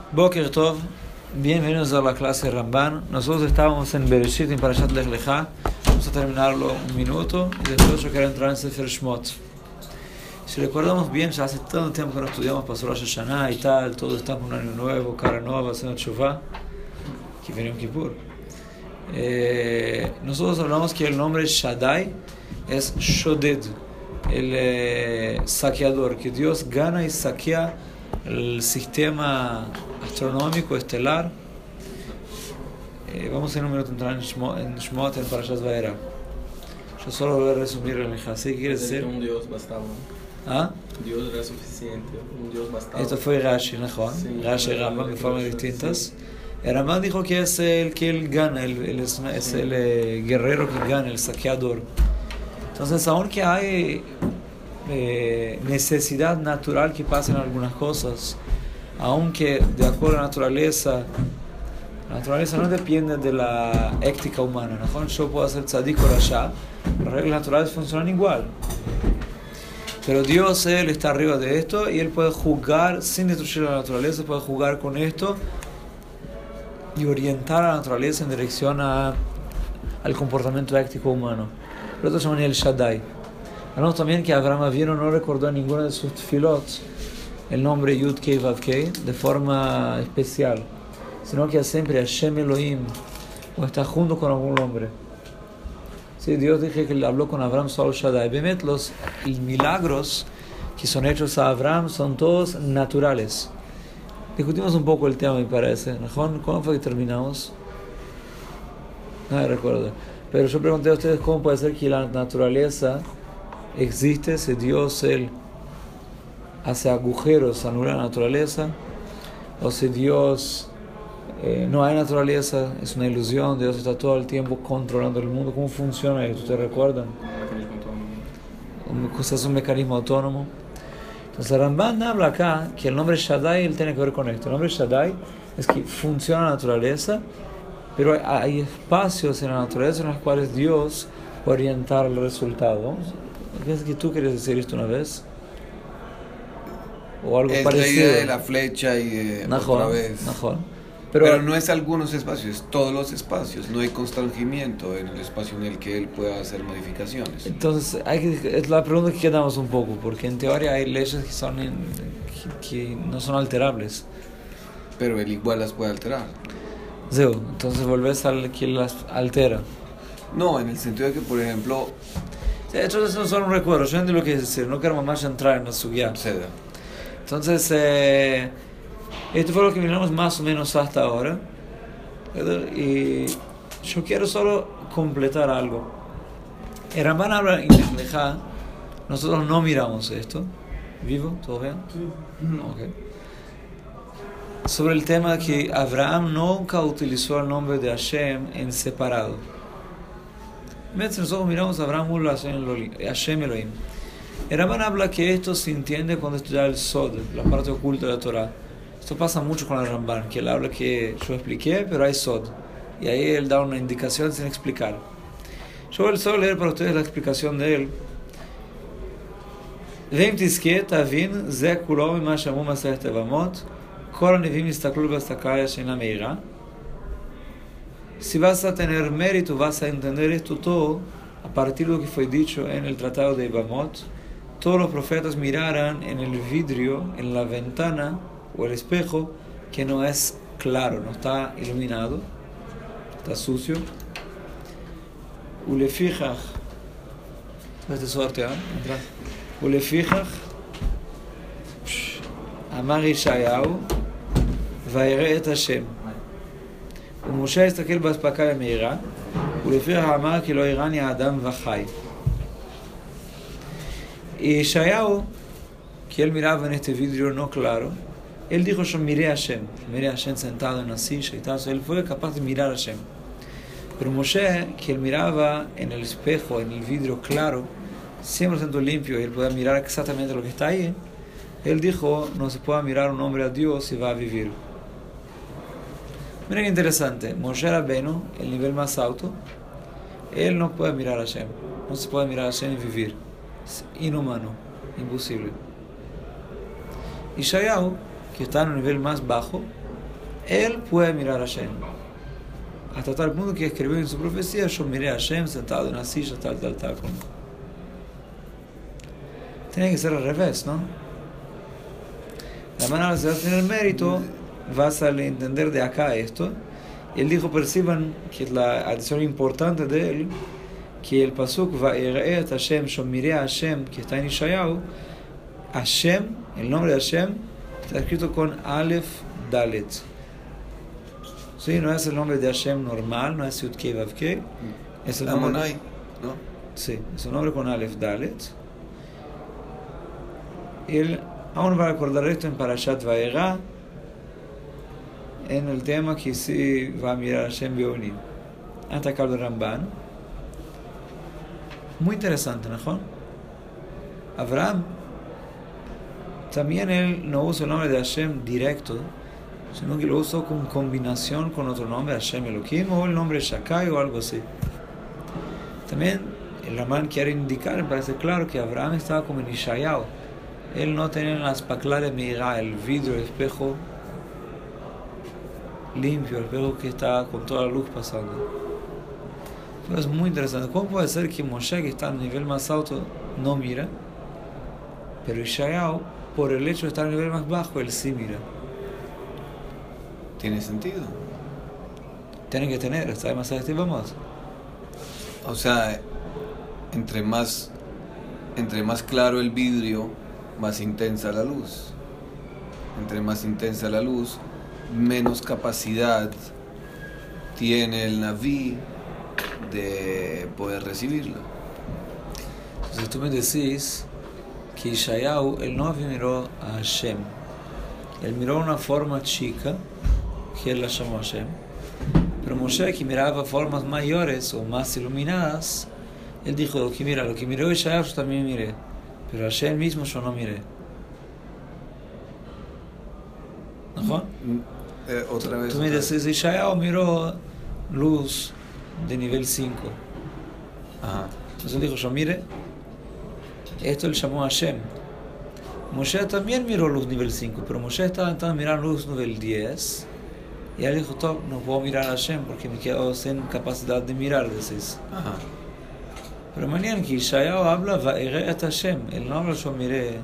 Boker Tov, bienvenidos a la clase de Ramban. Nosotros estábamos en Bereshit, en Parashat Lech Lecha. Vamos a terminarlo un minuto y después yo quiero entrar en Sefer Shmot. Si recordamos bien, ya hace tanto tiempo que no estudiamos, pasó Rosh Hashanah y tal, todos estamos en un año nuevo, cara nueva, haciendo Teshuvah, que viene un Kippur. Nosotros hablamos que el nombre Shaddai es Shoded, el saqueador, que Dios gana y saquea el sistema astronómico estelar. Vamos en un minuto a entrar en Shmot, en Parashat Vayera. Yo solo voy a resumir el Lejasí. ¿Qué quiere decir? Un Dios bastaba. ¿Ah? Dios era suficiente, un Dios bastaba. Esto fue Rashi, ¿no? Sí, Rashi y Rambam de formas distintas. Sí. El Rambam dijo que es el que él gana, es el guerrero que gana, el saqueador. Entonces, aunque hay necesidad natural que pasen algunas cosas, aunque de acuerdo a la naturaleza no depende de la ética humana, ¿no? Yo puedo hacer tzadik o rasha, las reglas naturales funcionan igual, pero Dios, Él está arriba de esto y Él puede jugar sin destruir la naturaleza, puede jugar con esto y orientar a la naturaleza en dirección al comportamiento ético humano. Por eso se llama el Shaddai. Hablamos también que Abraham Avinu no recordó en ninguna de sus tefilot el nombre Yud Kei Vav Kei de forma especial, sino que siempre Hashem Elohim o está junto con algún nombre. Sí, Dios dije que le habló con Abraham solo Shaddai. Bemet, los milagros que son hechos a Abraham son todos naturales. Discutimos un poco el tema, me parece. ¿Cómo fue que terminamos? No me recuerdo. Pero yo pregunté a ustedes cómo puede ser que la naturaleza existe si Dios Él hace agujeros, anula la naturaleza, o si Dios no hay naturaleza, es una ilusión, Dios está todo el tiempo controlando el mundo. ¿Cómo funciona eso? ¿Ustedes recuerdan? Es un mecanismo autónomo. Entonces Ramban habla acá que el nombre Shaddai él tiene que ver con esto. El nombre Shaddai es que funciona la naturaleza, pero hay espacios en la naturaleza en los cuales Dios puede orientar el resultado. ¿Piensas que tú querías decir esto una vez? O algo es parecido. La idea de la flecha y de otra vez. Pero no es algunos espacios, es todos los espacios. No hay constrangimiento en el espacio en el que él pueda hacer modificaciones. Entonces, es la pregunta que quedamos un poco, porque en teoría hay leyes que no son alterables. Pero él igual las puede alterar. Entonces volvés al que las altera. No, en el sentido de que, por ejemplo... Entonces no son un recuerdo, yo entiendo lo que es decir, no quiero más entrar en la sugya. Entonces, esto fue lo que miramos más o menos hasta ahora. Y yo quiero solo completar algo. El Ramban habla en Lech Lecha, nosotros no miramos esto. ¿Vivo? ¿Todo bien? Sí. Okay. Sobre el tema que Abraham nunca utilizó el nombre de Hashem en separado. Nosotros miramos a Abraham Ul Hashem Elohim. El Ramban habla que esto se entiende cuando estudia el Sod, la parte oculta de la Torah. Esto pasa mucho con el Ramban, que él habla que yo expliqué, pero hay Sod. Y ahí él da una indicación sin explicar. Yo voy solo a leer para ustedes la explicación de él. Veim tizke tavin ze kulo mima shamu masechet Evamot kol hanivim yistaklu b'hastakaya she'ena meira. Si vas a tener mérito, vas a entender esto todo a partir de lo que fue dicho en el tratado de Evamot. Todos los profetas miraran en el vidrio, en la ventana o el espejo que no es claro, no está iluminado, está sucio. Ulefichach, este sorteo, Ulefichach, Amar Yeshayahu, Vayere et Hashem. ומשה הסתכל באספקה המהירה, ולפיכך אמר כי לא יראני האדם וחי. Y Yeshayahu, que él miraba en este vidrio no claro, él dijo: yo miré a Hashem sentado en una silla y tal. Él fue capaz de mirar a Hashem. Pero Moshe, que él miraba en el espejo, en el vidrio claro, 100% limpio, y él podía mirar exactamente lo que está ahí, él dijo: no se puede mirar un hombre a Dios y va a vivir. Miren qué interesante, Moshe Rabbeinu, el nivel más alto, él no puede mirar a Hashem, no se puede mirar a Hashem y vivir, es inhumano, imposible. Y Yeshayahu, que está en un nivel más bajo, él puede mirar a Hashem. Hasta tal punto que escribió en su profecía, yo miré a Hashem sentado en una silla, tal. Tiene que ser al revés, ¿no? La manera de tener mérito, vas a entender de acá esto. Él dijo, perciban que es la adición importante de él, que el pasuk Va'ira'et Hashem, yo miré a Hashem, que está en Ishayahu, Hashem, el nombre de Hashem, está escrito con Aleph Dalet. Sí, no es el nombre de Hashem normal, no es Yud-Kei Vav-Kei, es el nombre, Amonai, ¿no? sí, es un nombre con Aleph Dalet. Él aún va a recordar esto en Parashat Va'era, en el tema que sí va a mirar a Hashem Beonim. Hasta acá el Ramban. Muy interesante, ¿no? Abraham también él no usa el nombre de Hashem directo, sino que lo usa con combinación con otro nombre, Hashem Elohim, o el nombre Shakai o algo así. También el Ramban quiere indicar, me parece claro, que Abraham estaba como en Ishayahu. Él no tenía las paklares Meirá, el vidrio, el espejo limpio, el espejo que está con toda la luz pasando. Pero es muy interesante. ¿Cómo puede ser que Moshe, que está al nivel más alto, no mira? Pero Ishayahu, por el hecho de estar al nivel más bajo, él sí mira. ¿Tiene sentido? Tiene que tener, está demasiado vamos. O sea, entre más claro el vidrio, más intensa la luz. Entre más intensa la luz, menos capacidad tiene el Naví de poder recibirlo. Entonces tú me decís que Ishayahu, él no miró a Hashem. Él miró una forma chica, que él la llamó Hashem. Pero Moshe, que miraba formas mayores o más iluminadas, él dijo, lo que miró Ishayahu yo también miré. Pero a Hashem mismo yo no miré. ¿No? Otra vez. Tú me dices, Ishayahu miró luz de nivel 5. Ajá. Entonces él dijo, yo mire, esto él llamó a Hashem. Moshe también miró luz nivel 5, pero Moshe estaba intentando mirar luz nivel 10. Y él dijo, no puedo mirar a Hashem porque me quedo sin capacidad de mirar, decís. Ajá. Pero mañana que Ishayahu habla, Va'ira'et Hashem. Él no habla, yo miré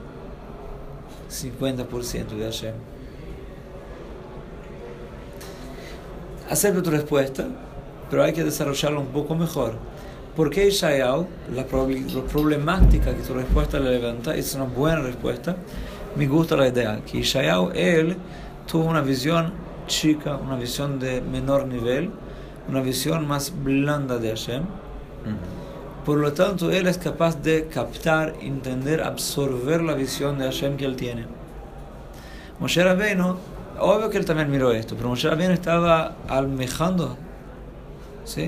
50% de Hashem. Acepto tu respuesta, pero hay que desarrollarlo un poco mejor. ¿Por qué Ishayahu? La problemática que tu respuesta le levanta es una buena respuesta. Me gusta la idea que Ishayahu, él tuvo una visión chica, una visión de menor nivel, una visión más blanda de Hashem. Por lo tanto, él es capaz de captar, entender, absorber la visión de Hashem que él tiene. Moshe Rabbeinu, obvio que él también miró esto, pero Moshe Rabbeinu estaba almejando, ¿sí?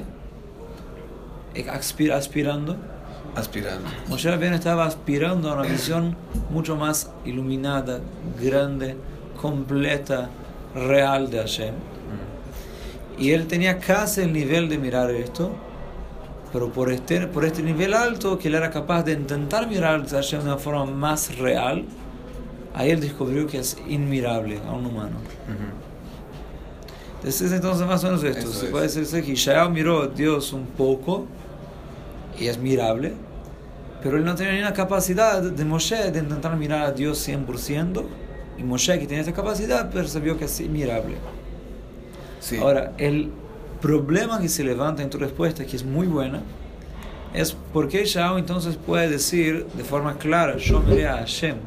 Aspirando. Moshe Rabbeinu estaba aspirando a una visión mucho más iluminada, grande, completa, real de Hashem. Y él tenía casi el nivel de mirar esto, pero por este nivel alto, que él era capaz de intentar mirar a Hashem de una forma más real, ahí él descubrió que es inmirable a un humano. Entonces más o menos esto. Se puede decir que Ishayahu miró a Dios un poco, y es mirable, pero él no tenía ni la capacidad de Moshe de intentar mirar a Dios 100%, y Moshe, que tiene esta capacidad, percibió que es inmirable. Sí. Ahora, el problema que se levanta en tu respuesta, que es muy buena, es por qué Ishayahu entonces puede decir de forma clara, yo miré a Hashem.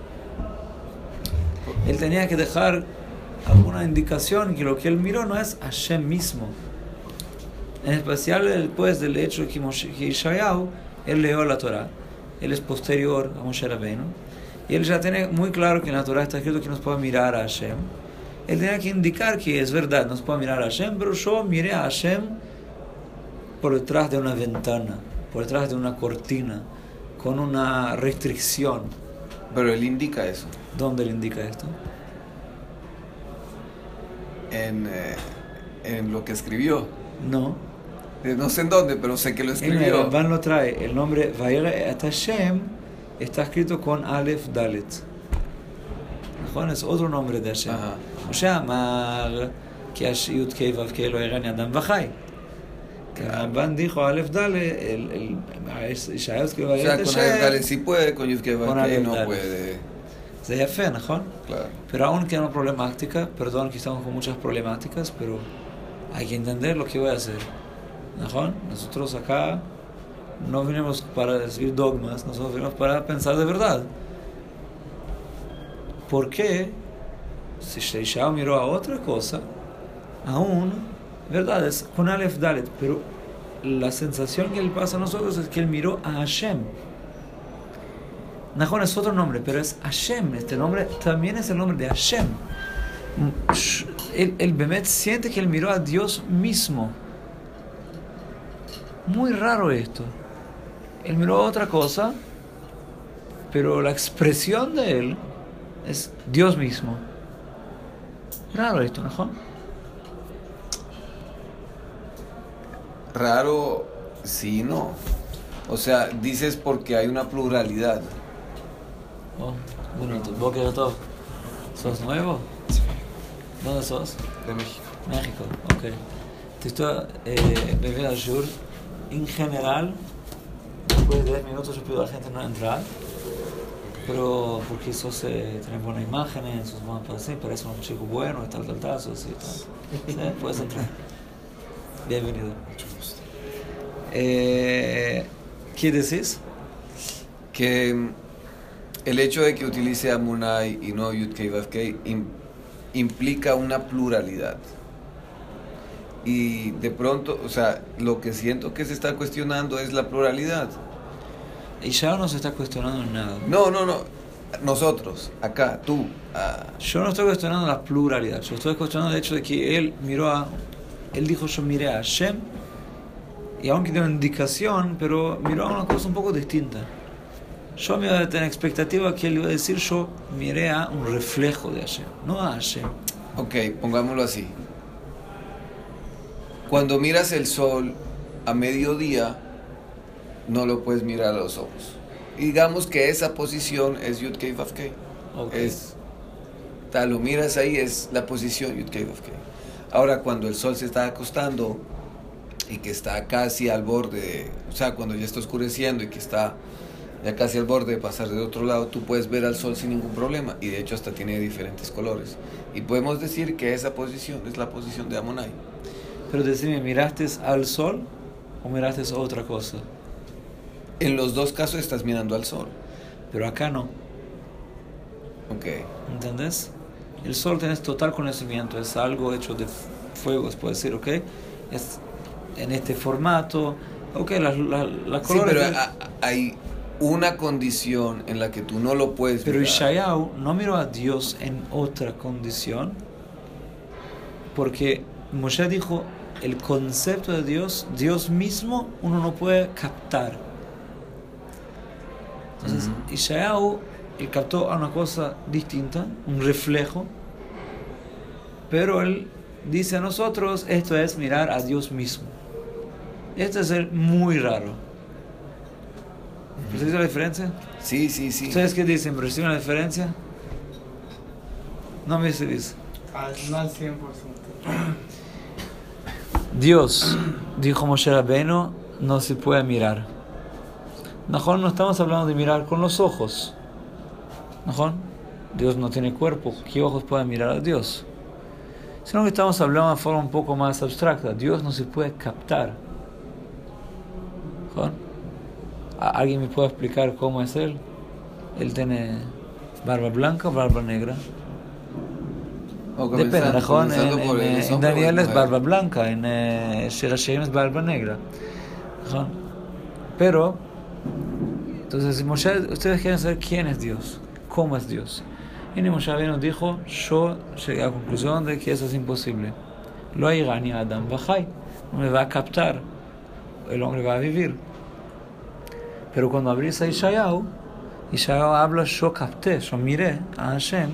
Él tenía que dejar alguna indicación que lo que él miró no es Hashem mismo. En especial después del hecho que Ishayahu, él leyó la Torah, él es posterior a Moshe Rabbeinu, y él ya tiene muy claro que en la Torah está escrito que nos puede mirar a Hashem. Él tenía que indicar que es verdad, nos puede mirar a Hashem, pero yo miré a Hashem por detrás de una ventana, por detrás de una cortina, con una restricción. Pero él indica eso. ¿Dónde le indica esto? En lo que escribió. No. No sé en dónde, pero sé que lo escribió. El Ramban lo trae. El nombre Va'ira'et Hashem está escrito con Aleph Dalet. Juan es otro nombre de Hashem. Ajá. Moshe Amar, que Yud Kei Vav Kei lo era ni Adam Vajai. Que Ramban dijo, Aleph Dale, Ishayahu escribió O sea, Vayet con Hashem. Aleph Dale sí puede, con Yud Kei Con Vav Kei Aleph no Dale. puede. זה יפה, נכון? Claro. Pero aún queda una problemática, perdón que estamos con muchas problemáticas, pero hay que entender lo que voy a hacer. ¿נכון? Nosotros acá no vinimos para recibir dogmas, nosotros vinimos para pensar de verdad. ¿Por qué? Si Sheishao miró a otra cosa, aún, verdad, es con Aleph Dalet, pero la sensación que le pasa a nosotros es que él miró a Hashem. Nahon es otro nombre, pero es Hashem. Este nombre también es el nombre de Hashem. El Bemet siente que él miró a Dios mismo. Muy raro esto. Él miró a otra cosa, pero la expresión de él es Dios mismo. Raro esto, ¿no? Raro, sí, no. O sea, dices porque hay una pluralidad. Oh, bonito. Boker Tov. ¿Sos nuevo? Sí, ¿Dónde sos? de México. México, ok. Te estoy bebiendo al shur. En general, después de 10 minutos yo pido a la gente no entrar. Pero porque sos, tenés buenas imágenes, sos buenas para sí, pareces un chico bueno y tal, sos y tal. Sí, puedes entrar. Bienvenido. Mucho gusto. ¿Qué decís? Que el hecho de que utilice Amunai y no Yud Kei Vav Kei implica una pluralidad. Y de pronto, o sea, lo que siento que se está cuestionando es la pluralidad. Y ya no se está cuestionando nada. No. Nosotros, acá, tú. Yo no estoy cuestionando la pluralidad. Yo estoy cuestionando el hecho de que él dijo yo miré a Hashem, y aunque dio una indicación, pero miró a una cosa un poco distinta. Yo me iba a tener expectativa que él iba a decir yo miré a un reflejo de Hashem, no a Hashem. Ok, pongámoslo así. Cuando miras el sol a mediodía, no lo puedes mirar a los ojos. Y digamos que esa posición es Yud Kei Vav Kei. Okay. Lo miras ahí, es la posición Yud Kei Vav Kei. Ahora, cuando el sol se está acostando y que está casi al borde, o sea, cuando ya está oscureciendo y que está ya casi al borde de pasar de otro lado, tú puedes ver al sol sin ningún problema, y de hecho hasta tiene diferentes colores. Y podemos decir que esa posición es la posición de Amonai. Pero decime, ¿miraste al sol o miraste a otra cosa? En los dos casos estás mirando al sol. Pero acá no. Ok. ¿Entendés? El sol tenés total conocimiento, es algo hecho de fuego, se puede decir, ¿ok? Es en este formato, ok, la Sí, colores... pero hay una condición en la que tú no lo puedes Pero mirar. Ishayahu no miró a Dios en otra condición, porque Moshe dijo, el concepto de Dios, Dios mismo, uno no puede captar. Entonces, Ishayahu, él captó a una cosa distinta, un reflejo, pero él dice a nosotros, esto es mirar a Dios mismo. Esto es ser muy raro. ¿Percibes la diferencia? Sí. ¿Ustedes qué dicen? ¿Perciben la diferencia? No me dice. No al 100%. Dios, dijo Moshe Rabbeinu, no se puede mirar. ¿Najón? No estamos hablando de mirar con los ojos. ¿Najón? Dios no tiene cuerpo. ¿Qué ojos pueden mirar a Dios? Sino que estamos hablando de forma un poco más abstracta. Dios no se puede captar. ¿Najón? ¿Alguien me puede explicar cómo es él? ¿Él tiene barba blanca o barba negra? Depende, ¿no? En Daniel es barba blanca, en Shir Hashem es barba negra. ¿No? Pero, entonces, Moshe, ustedes quieren saber quién es Dios, cómo es Dios. Y Moshe nos dijo, yo llegué a la conclusión de que eso es imposible. Lo hay ni Adam Vajai, no me va a captar, el hombre va a vivir. Pero cuando abrís a Ishayahu habla, yo capté, yo miré a Hashem.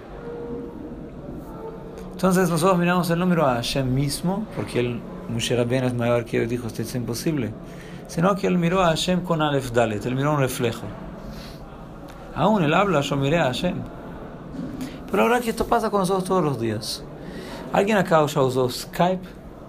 Entonces nosotros miramos el número a Hashem mismo, porque el Moshe Rabbeinu es mayor que él, dijo, esto es imposible. Sino que él miró a Hashem con Aleph Dalet, él miró un reflejo. Aún él habla, yo miré a Hashem. Pero la verdad que esto pasa con nosotros todos los días. ¿Alguien acá ya usó Skype?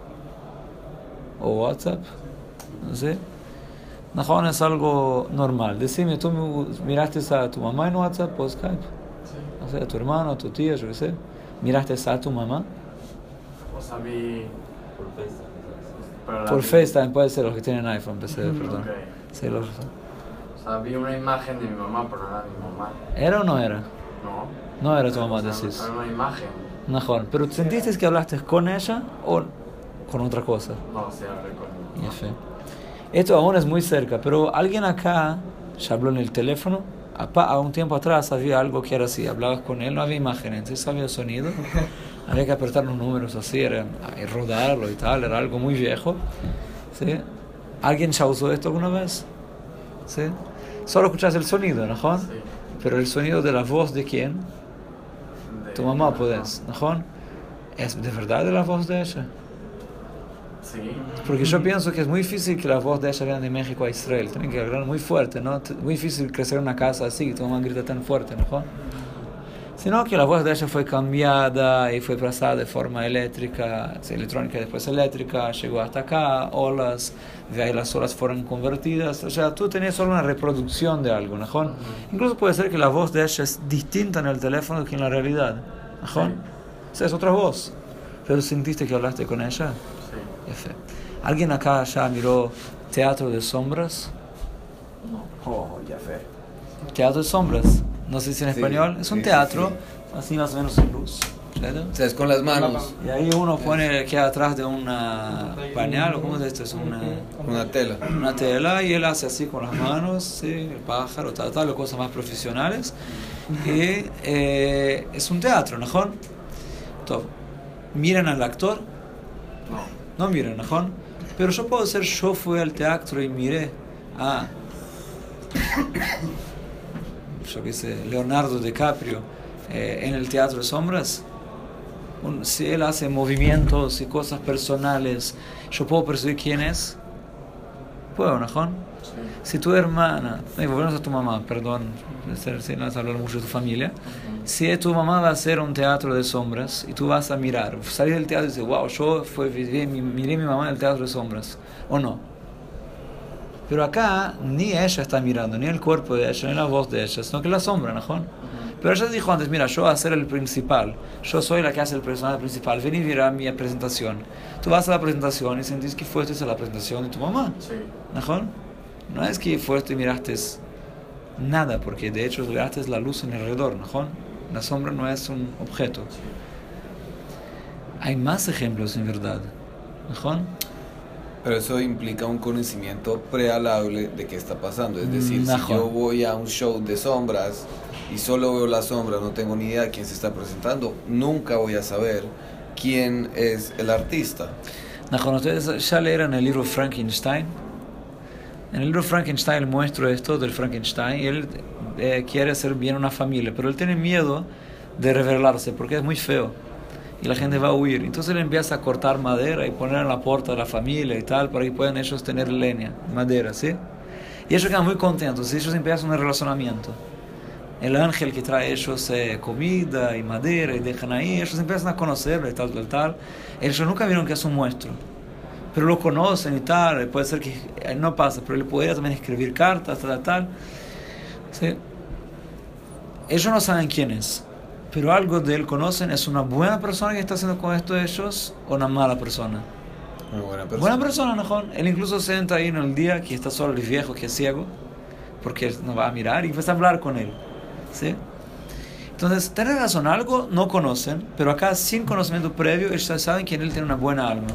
¿O WhatsApp? No sé. No, es algo normal. Decime, ¿tú miraste a tu mamá en WhatsApp o Skype? Sí. No sé, a tu hermano, a tu tía, yo qué sé. ¿Miraste a tu mamá? O sea, vi Por FaceTime. pero la Por vi- FaceTime, puede ser los que tienen iPhone, perdón. Ok. Sí, los... O sea, vi una imagen de mi mamá, pero no era mi mamá. ¿Era o no era? No. No era tu mamá, O sea, decís. Era una imagen. Mejor. ¿Pero sentiste que hablaste con ella o con otra cosa? No, sí, hablé con mi Ya fe. Esto aún es muy cerca, pero alguien acá ya habló en el teléfono. A un tiempo atrás había algo que era así, hablabas con él, no había imagen, entonces había sonido. Había que apretar los números así, y rodarlo y tal, era algo muy viejo. ¿Sí? ¿Alguien ya usó esto alguna vez? ¿Sí? Solo escuchas el sonido, ¿no? Sí. Pero el sonido de la voz de quién? Tu mamá puedes, ¿no? ¿Es de verdad de la voz de ella? Sí. Porque yo pienso que es muy difícil que la voz de ella venga de México a Israel. Tienen que hablar muy fuerte, ¿no? Muy difícil crecer en una casa así, que tu mamá grita tan fuerte, ¿no? Sino que la voz de ella fue cambiada y fue pasada de forma eléctrica, electrónica y después eléctrica, llegó hasta acá, olas, de ahí las olas fueron convertidas. O sea, tú tenías solo una reproducción de algo, ¿no? Incluso puede ser que la voz de ella es distinta en el teléfono que en la realidad, ¿no? Sí. O sea, es otra voz. Pero sentiste que hablaste con ella. Sí. F. ¿Alguien acá ya miró Teatro de Sombras? Oh, ya fe. Teatro de Sombras, no sé si en Sí, español. Es un sí, teatro, sí, así más o menos en luz. ¿Cierto? O sea, es con las manos, Y ahí uno pone que atrás de una pañal, o cómo es esto, es una tela. una tela, y él hace así con las manos, ¿sí? El pájaro, tal, cosas más profesionales. Y es un teatro, ¿no? Entonces, miran al actor, No. no miran, ¿no? Pero yo fui al teatro y miré a, yo qué sé, Leonardo DiCaprio en el Teatro de Sombras. Si él hace movimientos y cosas personales, yo puedo percibir quién es. ¿Puedo, no? Sí. Si tu hermana, volvemos a tu mamá, perdón, si no has hablado mucho de tu familia. Si tu mamá va a hacer un teatro de sombras y tú vas a mirar, salir del teatro y dices, wow, miré a mi mamá en el teatro de sombras, o no. Pero acá ni ella está mirando, ni el cuerpo de ella, ni la voz de ella, sino que la sombra, ¿no? Pero ella dijo antes, mira, yo voy a ser el principal, yo soy la que hace el personaje principal, ven y mira mi presentación. Tú vas a la presentación y sentís que fuiste a la presentación de tu mamá, Sí. ¿no? No es que fuiste y miraste nada, porque de hecho miraste la luz en alrededor, ¿no? La sombra no es un objeto. Hay más ejemplos en verdad, ¿no? Pero eso implica un conocimiento prealable de qué está pasando. Es decir, si Mejor. yo voy a un show de sombras y solo veo la sombra, no tengo ni idea de quién se está presentando, nunca voy a saber quién es el artista. ¿Ustedes ya leyeron el libro Frankenstein? En el libro Frankenstein muestra esto del Frankenstein y él quiere hacer bien una familia, pero él tiene miedo de revelarse porque es muy feo y la gente va a huir. Entonces él empieza a cortar madera y poner en la puerta de la familia y tal para que puedan ellos tener leña, madera, ¿sí? Y ellos quedan muy contentos y ellos empiezan un relacionamiento. El ángel que trae a ellos comida y madera y dejan ahí, ellos empiezan a conocerlo y tal. Ellos nunca vieron que es un monstruo, pero lo conocen y tal. Puede ser que no pasa, pero él podría también escribir cartas, tal. ¿Sí? Ellos no saben quién es, pero algo de él conocen. ¿Es una buena persona que está haciendo con esto de ellos o una mala persona? Una buena persona. Buena persona, ¿no? Él incluso se entra ahí en el día que está solo el viejo que es ciego, porque él no va a mirar y empieza a hablar con él, ¿sí? Entonces, tenés razón, algo no conocen, pero acá sin conocimiento previo ellos saben que él tiene una buena alma,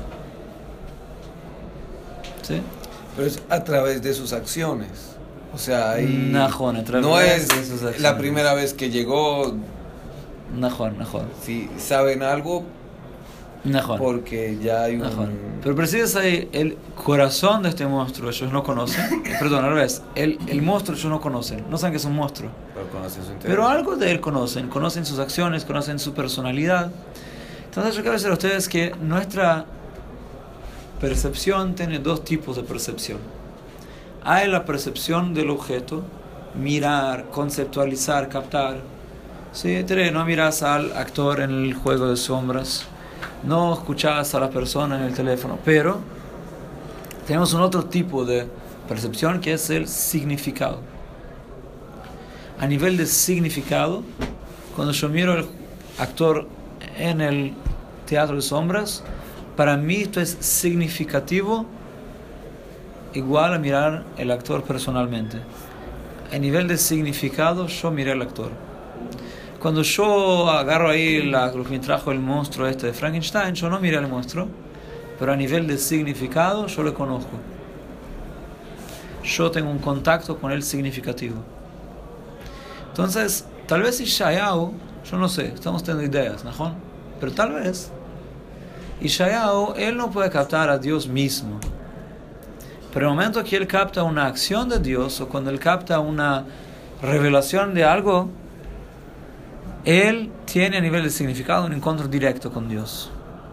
¿sí? Pero es a través de sus acciones. O sea, ahí Najón, a través no de es sus acciones. la primera vez que llegó. Najón. Si saben algo, porque ya hay Najón. un... Pero percibes ahí el corazón de este monstruo, ellos no conocen. Perdón, al revés, el monstruo ellos no conocen, no saben que es un monstruo. Pero conocen su interior. Pero algo de él conocen sus acciones, conocen su personalidad. Entonces yo quiero decir a ustedes que nuestra percepción tiene dos tipos de percepción. Hay la percepción del objeto, mirar, conceptualizar, captar. Sí, no miras al actor en el juego de sombras, no escuchas a la persona en el teléfono, pero tenemos un otro tipo de percepción que es el significado. A nivel de significado, cuando yo miro al actor en el teatro de sombras, para mí esto es significativo igual a mirar el actor personalmente. A nivel de significado, yo miré al actor. Cuando yo agarro ahí lo que me trajo el monstruo de Frankenstein, yo no miré al monstruo, pero a nivel de significado, yo lo conozco. Yo tengo un contacto con el significativo. Entonces, tal vez Ishayahu, yo no sé, estamos teniendo ideas, ¿no? Pero tal vez Ishayahu, él no puede captar a Dios mismo. Pero en el momento que él capta una acción de Dios, o cuando él capta una revelación de algo, él tiene a nivel de significado un encuentro directo con Dios.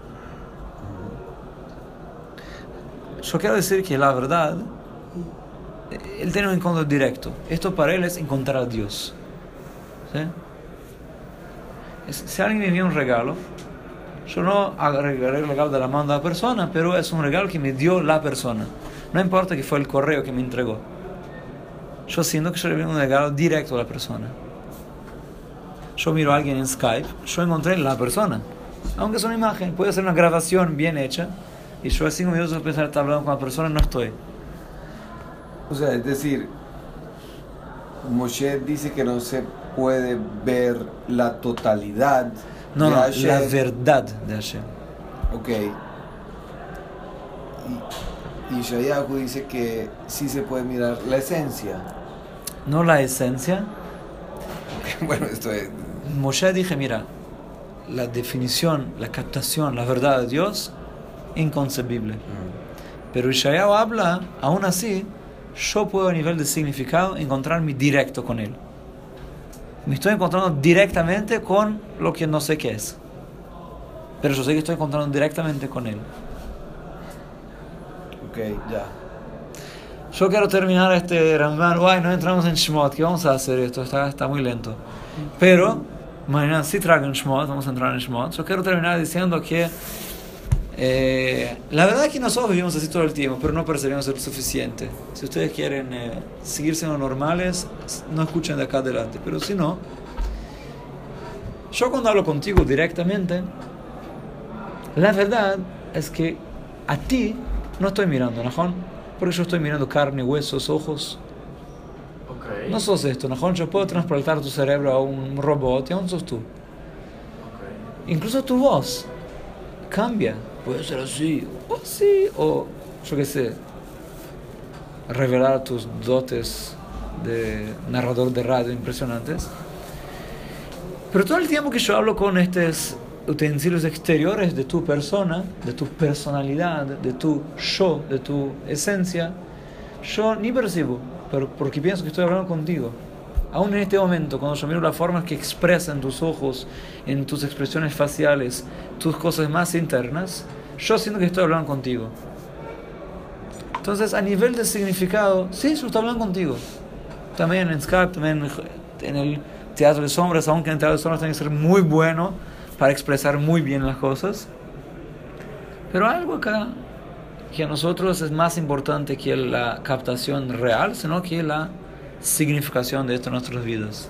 Yo quiero decir que la verdad, él tiene un encuentro directo. Esto para él es encontrar a Dios. ¿Sí? Si alguien me envía un regalo, yo no agarré el regalo de la mano de la persona, pero es un regalo que me dio la persona. No importa que fue el correo que me entregó. Yo siento que yo le envío un regalo directo a la persona. Yo miro a alguien en Skype, yo encontré la persona. Aunque es una imagen, puede ser una grabación bien hecha, y yo a 5 minutos de pensar estar hablando con la persona, no estoy. O sea, es decir, Moshe dice que no se puede ver la totalidad No, de Hashem. la verdad de Hashem. Ok. Y Yeshayahu dice que sí se puede mirar la esencia. No la esencia. Bueno, esto es... Moshe dije, mira, la definición, la captación, la verdad de Dios, inconcebible. Pero Ishayahu habla, aún así, yo puedo a nivel de significado encontrarme directo con él. Me estoy encontrando directamente con lo que no sé qué es. Pero yo sé que estoy encontrando directamente con él. Ok, ya. Yo quiero terminar este Ramban. Uy, no entramos en Shemot. ¿Qué vamos a hacer esto? Está muy lento. Pero, mañana sí traigo en Shemot. Vamos a entrar en Shemot. Yo quiero terminar diciendo que la verdad es que nosotros vivimos así todo el tiempo, pero no percibimos ser suficiente. Si ustedes quieren seguir siendo normales, no escuchen de acá adelante. Pero si no, yo cuando hablo contigo directamente, la verdad es que a ti no estoy mirando, ¿no? Porque yo estoy mirando carne, huesos, ojos. Okay. No sos esto, ¿no? Yo puedo transportar tu cerebro a un robot y aún sos tú. Okay. Incluso tu voz cambia. Puede ser así, o así, o yo qué sé, revelar tus dotes de narrador de radio impresionantes. Pero todo el tiempo que yo hablo con estos utensilios exteriores de tu persona, de tu personalidad, de tu yo, de tu esencia, yo ni percibo, pero porque pienso que estoy hablando contigo. Aún en este momento, cuando yo miro las formas que expresan tus ojos, en tus expresiones faciales, tus cosas más internas, yo siento que estoy hablando contigo. Entonces, a nivel de significado, sí, yo estoy hablando contigo. También en Skype, también en el teatro de sombras, aunque en el teatro de sombras tiene que ser muy bueno para expresar muy bien las cosas. Pero algo acá que a nosotros es más importante que la captación real, sino que la significación de esto en nuestras vidas.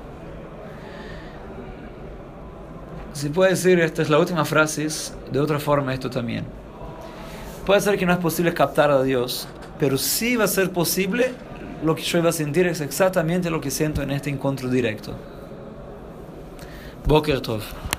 Si puede decir, esta es la última frase, de otra forma esto también. Puede ser que no es posible captar a Dios, pero sí va a ser posible, lo que yo iba a sentir es exactamente lo que siento en este encuentro directo. Boker Tov.